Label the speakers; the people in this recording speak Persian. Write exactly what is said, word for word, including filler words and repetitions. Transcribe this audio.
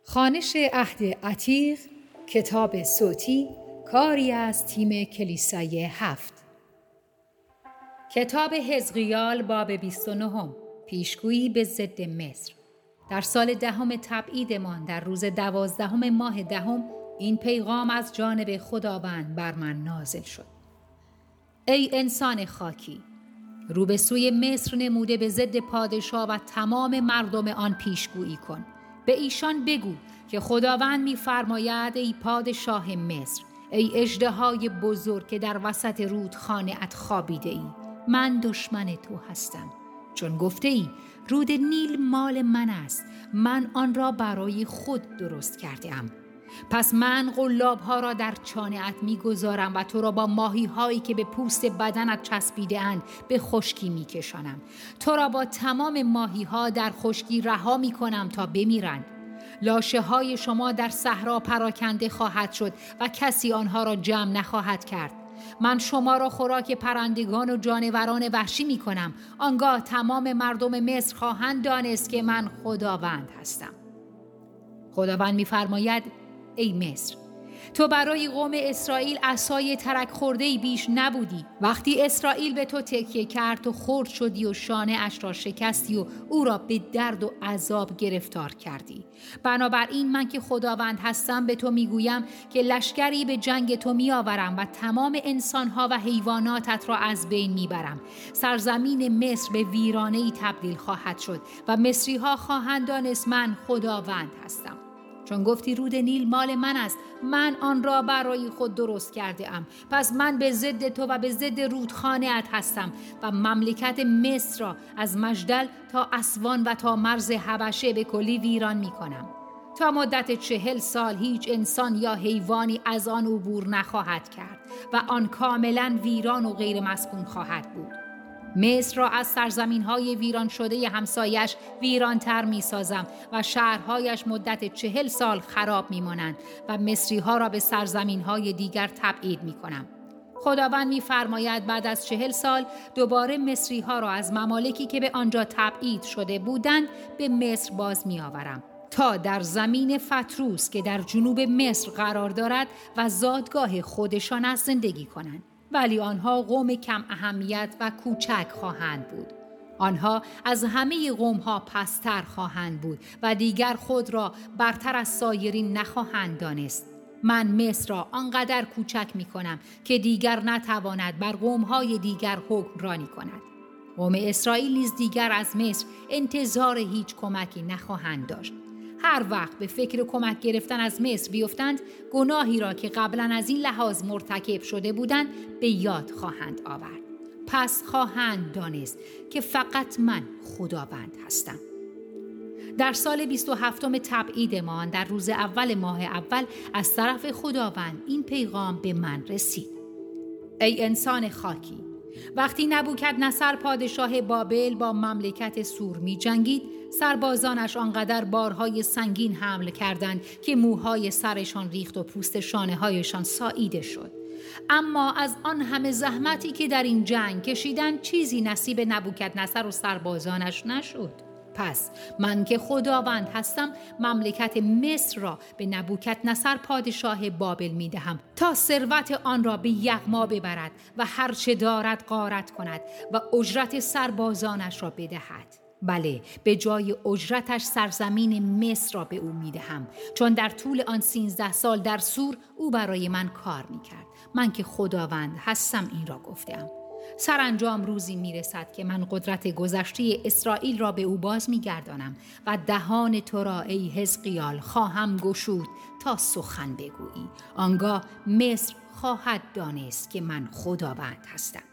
Speaker 1: خوانش عهد عتیق، کتاب صوتی، کاری از تیم کلیسای هفت. کتاب حزقیال باب بیست و نه، پیشگویی به ضد مصر. در سال دهم تبعیدمان در روز دوازدهم ماه دهم این پیغام از جانب خداوند بر من نازل شد. ای انسان خاکی، رو به سوی مصر نموده به ضد پادشاه و تمام مردم آن پیشگویی کن. به ایشان بگو که خداوند می‌فرماید ای پادشاه مصر، ای اژدهای بزرگ که در وسط رودخانه ات خوابیده ای، من دشمن تو هستم. چون گفته ای رود نیل مال من است، من آن را برای خود درست کرده ام. پس من قلاب‌ها را در چانه‌ات می‌گذارم و تو را با ماهی‌هایی که به پوست بدنت چسبیده اند به خشکی می‌کشانم. تو را با تمام ماهی‌ها در خشکی رها می‌کنم تا بمیرند. لاشه‌های شما در صحرا پراکنده خواهد شد و کسی آنها را جمع نخواهد کرد. من شما را خوراک پرندگان و جانوران وحشی می‌کنم. آنگاه تمام مردم مصر خواهند دانست که من خداوند هستم. خداوند می‌فرماید ای مصر، تو برای قوم اسرائیل عصای ترک خورده‌ای بیش نبودی. وقتی اسرائیل به تو تکیه کرد تو خرد شدی و شانه اش را شکستی و او را به درد و عذاب گرفتار کردی. بنابراین من که خداوند هستم به تو میگویم که لشکری به جنگ تو میآورم و تمام انسانها و حیواناتت را از بین میبرم. سرزمین مصر به ویرانه‌ای تبدیل خواهد شد و مصری‌ها خواهند دانست من خداوند هستم. چون گفتی رود نیل مال من است، من آن را برای خود درست کرده ام. پس من به ضد تو و به ضد رودخانه ات هستم و مملکت مصر را از مجدل تا اسوان و تا مرز حبشه به کلی ویران می کنم. تا مدت چهل سال هیچ انسان یا حیوانی از آن عبور نخواهد کرد و آن کاملا ویران و غیر مسکون خواهد بود. مصر را از سرزمین‌های ویران شده همسایش ویرانتر می‌سازم و شهرهایش مدت چهل سال خراب می‌مانند و مصری‌ها را به سرزمین‌های دیگر تبعید می‌کنم. خداوند می‌فرماید بعد از چهل سال دوباره مصری‌ها را از ممالکی که به آنجا تبعید شده بودند به مصر باز می‌آورم تا در زمین فتروس که در جنوب مصر قرار دارد و زادگاه خودشان است زندگی کنند. ولی آنها قوم کم اهمیت و کوچک خواهند بود. آنها از همه قومها پستر خواهند بود و دیگر خود را برتر از سایرین نخواهند دانست. من مصر را آنقدر کوچک می کنم که دیگر نتواند بر قومهای دیگر حکمرانی کند. قوم اسرائیل نیز دیگر از مصر انتظار هیچ کمکی نخواهند داشت. هر وقت به فکر کمک گرفتن از مصر بیفتند، گناهی را که قبلا از این لحاظ مرتکب شده بودند به یاد خواهند آورد. پس خواهند دانست که فقط من خداوند هستم. در سال بیست و هفتم تبعیدمان در روز اول ماه اول از طرف خداوند این پیغام به من رسید. ای انسان خاکی، وقتی نبوکدنصر پادشاه بابل با مملکت سور می جنگید، سربازانش آنقدر بارهای سنگین حمل کردند که موهای سرشان ریخت و پوست شانه هایشان ساییده شد. اما از آن همه زحمتی که در این جنگ کشیدند چیزی نصیب نبوکدنصر و سربازانش نشد. پس من که خداوند هستم مملکت مصر را به نبوکدنصر پادشاه بابل می دهم تا ثروت آن را به یغما ببرد و هر چه دارد غارت کند و اجرت سربازانش را بدهد. بله، به جای اجرتش سرزمین مصر را به او می دهم، چون در طول آن سینزده سال در سور او برای من کار می کرد. من که خداوند هستم این را گفتم. سرانجام روزی می رسد که من قدرت گذشته اسرائیل را به او باز می گردانم و دهان تو را ای حزقیال خواهم گشود تا سخن بگویی. آنگاه مصر خواهد دانست که من خداوند هستم.